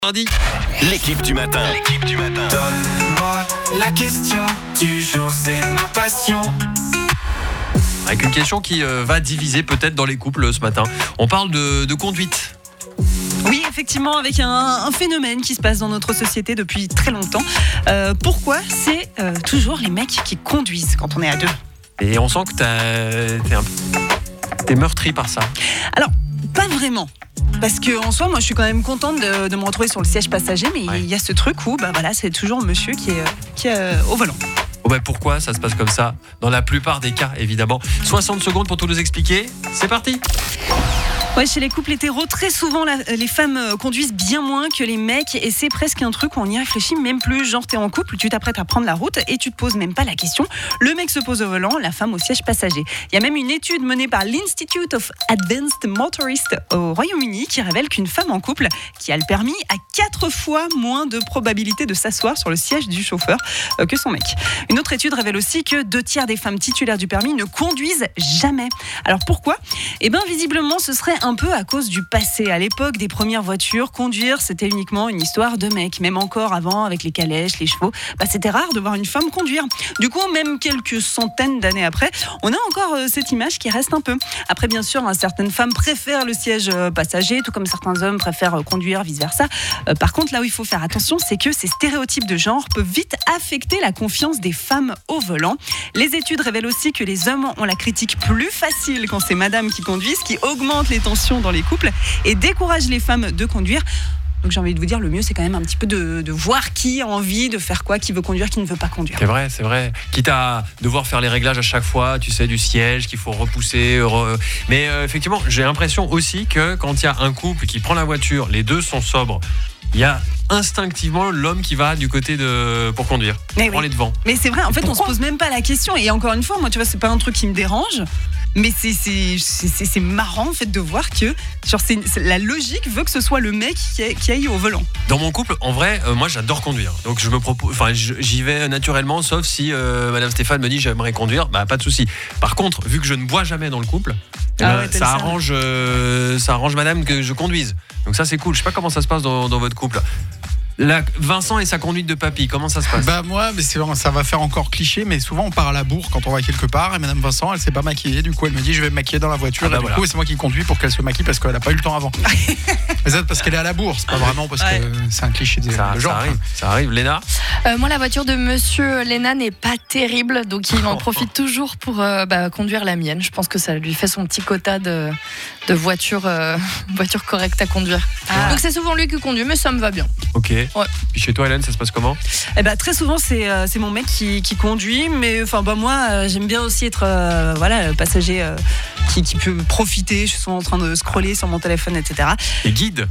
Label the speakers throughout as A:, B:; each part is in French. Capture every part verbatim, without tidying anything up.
A: Lundi.
B: L'équipe du matin. L'équipe du matin.
C: Donne-moi la question du jour, c'est ma passion.
A: Avec une question qui euh, va diviser peut-être dans les couples euh, ce matin. On parle de, de conduite.
D: Oui, effectivement, avec un, un phénomène qui se passe dans notre société depuis très longtemps. Euh, pourquoi c'est euh, toujours les mecs qui conduisent quand on est à deux?
A: Et on sent que t'as, t'es, un, t'es meurtri par ça.
D: Alors, pas vraiment. Parce que en soi, moi, je suis quand même contente de, de me retrouver sur le siège passager, mais il
A: Ouais.
D: y a ce truc où, bah voilà, c'est toujours monsieur qui est, qui est euh, au volant.
A: Bon ben pourquoi ça se passe comme ça? Dans la plupart des cas, évidemment. soixante secondes pour tout nous expliquer. C'est parti.
D: Ouais, chez les couples hétéros, très souvent, la- les femmes euh, conduisent bien moins que les mecs, et c'est presque un truc où on y réfléchit même plus. Genre, t'es en couple, tu t'apprêtes à prendre la route et tu te poses même pas la question. Le mec se pose au volant, la femme au siège passager. Il y a même une étude menée par l'Institute of Advanced Motorists au Royaume-Uni qui révèle qu'une femme en couple qui a le permis a quatre fois moins de probabilité de s'asseoir sur le siège du chauffeur euh, que son mec. Une autre étude révèle aussi que deux tiers des femmes titulaires du permis ne conduisent jamais. Alors pourquoi ? Eh bien, visiblement, ce serait un peu à cause du passé. À l'époque des premières voitures, conduire, c'était uniquement une histoire de mec. Même encore avant, avec les calèches, les chevaux, bah, c'était rare de voir une femme conduire. Du coup, même quelques centaines d'années après, on a encore euh, cette image qui reste un peu. Après, bien sûr, hein, certaines femmes préfèrent le siège euh, passager, tout comme certains hommes préfèrent euh, conduire, vice-versa. Euh, par contre, là où il faut faire attention, c'est que ces stéréotypes de genre peuvent vite affecter la confiance des femmes au volant. Les études révèlent aussi que les hommes ont la critique plus facile quand c'est madame qui conduit, ce qui augmente les tensions dans les couples et décourage les femmes de conduire. Donc j'ai envie de vous dire, le mieux c'est quand même un petit peu de, de voir qui a envie de faire quoi, qui veut conduire, qui ne veut pas conduire.
A: C'est vrai, c'est vrai. Quitte à devoir faire les réglages à chaque fois, tu sais, du siège qu'il faut repousser. Re... Mais euh, effectivement, j'ai l'impression aussi que quand il y a un couple qui prend la voiture, les deux sont sobres, il y a instinctivement l'homme qui va du côté de pour conduire,
D: Mais
A: prend
D: oui.
A: les devants.
D: Mais c'est vrai, en fait,
A: Pourquoi
D: on se pose même pas la question. Et encore une fois, moi, tu vois, c'est pas un truc qui me dérange. Mais c'est, c'est, c'est, c'est, c'est marrant en fait de voir que genre, c'est, c'est- la logique veut que ce soit le mec qui, a- qui aille au volant.
A: Dans mon couple, en vrai, euh, moi j'adore conduire. Donc je me propose, enfin je- j'y vais naturellement, sauf si euh, Madame Stéphane me dit j'aimerais conduire, bah pas de souci. Par contre, vu que je ne bois jamais dans le couple, eh
D: Ah
A: ben,
D: ouais, t'as
A: ça
D: le seum.
A: arrange, euh, ça arrange Madame que je conduise. Donc ça c'est cool. Je sais pas comment ça se passe dans, dans votre couple. Là, Vincent et sa conduite de papy, comment ça se passe?
E: Bah moi, mais c'est, ça va faire encore cliché, mais souvent on part à la bourre quand on va quelque part et Madame Vincent, elle s'est pas maquillée, du coup elle me dit je vais me maquiller dans la voiture
A: Ah bah
E: et du
A: voilà.
E: coup c'est moi qui conduis pour qu'elle se maquille parce qu'elle a pas eu le temps avant. Mais ça parce qu'elle est à la bourre, c'est pas vraiment parce
D: Ouais.
E: que c'est un cliché de,
A: ça,
E: de
A: ça
E: genre.
A: arrive, ça arrive. Léna,
F: Euh, moi, la voiture de Monsieur Léna n'est pas terrible, donc il en profite toujours pour euh, bah, conduire la mienne. Je pense que ça lui fait son petit quota de, de voiture, euh, voiture correcte à conduire.
D: Ah.
F: Donc c'est souvent lui qui conduit, mais ça me va bien.
A: ok. Puis chez toi, Hélène, ça se passe comment?
D: Eh ben, très souvent, c'est, euh, c'est mon mec qui, qui conduit. Mais enfin, bah, moi, euh, j'aime bien aussi être euh, voilà, le passager euh, qui, qui peut profiter. Je suis souvent en train de scroller sur mon téléphone, et cetera.
A: Et guide.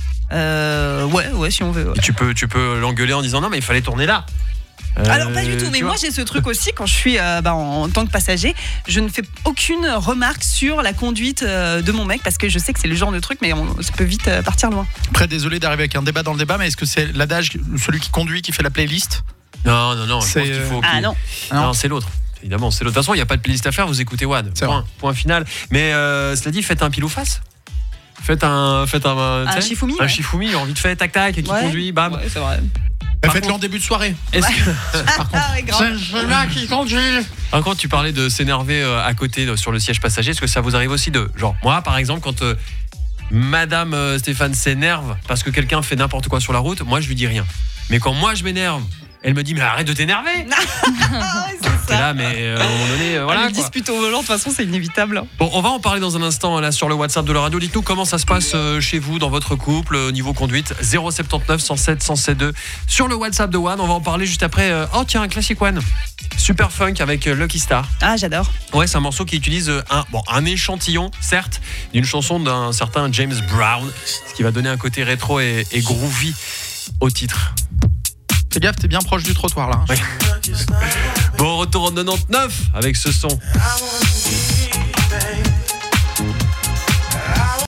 D: Euh, ouais, ouais, si on veut. ouais.
A: Et tu peux, tu peux l'engueuler en disant non, mais il fallait tourner là. Euh,
D: Alors pas du tout, mais
A: tu
D: moi
A: vois.
D: j'ai ce truc aussi quand je suis euh, bah, en, en tant que passager, je ne fais aucune remarque sur la conduite euh, de mon mec parce que je sais que c'est le genre de truc, mais on, ça peut vite euh, partir loin.
E: Après désolé d'arriver avec un débat dans le débat, mais est-ce que c'est l'adage celui qui conduit qui fait la playlist?
A: Non, non, non. Je
E: C'est,
A: pense qu'il faut.
D: Ah
A: qu'il-
D: non.
A: Non,
E: Non.
A: c'est l'autre. Évidemment, c'est l'autre. De toute façon, il n'y a pas de playlist à faire, vous écoutez Wad.
E: C'est
A: Point, point final. Mais euh, cela dit, faites un pile ou face. Faites un. Faites un,
D: Un
A: tu sais,
D: Shifumi,
A: Un
D: ouais.
A: Shifumi, envie de faire tac tac, qui
D: Ouais.
A: conduit, bam.
D: Ouais, c'est vrai.
E: Bah,
A: Par
E: faites-le
A: contre-
E: en début de soirée.
A: Est-ce que.
D: Ah ouais, grave.
E: C'est là qui conduit.
A: Ah, quand tu parlais de s'énerver euh, à côté euh, sur le siège passager, est-ce que ça vous arrive aussi de. Genre, moi, par exemple, quand. euh, Madame euh, Stéphane s'énerve parce que quelqu'un fait n'importe quoi sur la route, moi je lui dis rien. Mais quand moi je m'énerve, elle me dit mais arrête de t'énerver.
D: Ah ouais, c'est
A: Et
D: ça.
A: là, mais euh, à un moment donné, euh, voilà.
D: Ah, le
A: quoi.
D: dispute au volant, de toute façon, c'est inévitable.
A: Bon, on va en parler dans un instant là sur le WhatsApp de la radio. Dites-nous comment ça se passe euh, chez vous, dans votre couple, au niveau conduite. zéro sept neuf cent sept cent sept deux sur le WhatsApp de One. On va en parler juste après. euh, Oh tiens, un classique One. Super funk avec euh, Lucky Star.
D: Ah, j'adore.
A: Ouais, c'est un morceau qui utilise euh, un, bon, un échantillon, certes, d'une chanson d'un certain James Brown, ce qui va donner un côté rétro et, et groovy au titre.
E: Fais gaffe, t'es bien proche du trottoir là.
A: Ouais. Bon, retour en quatre-vingt-dix-neuf avec ce son.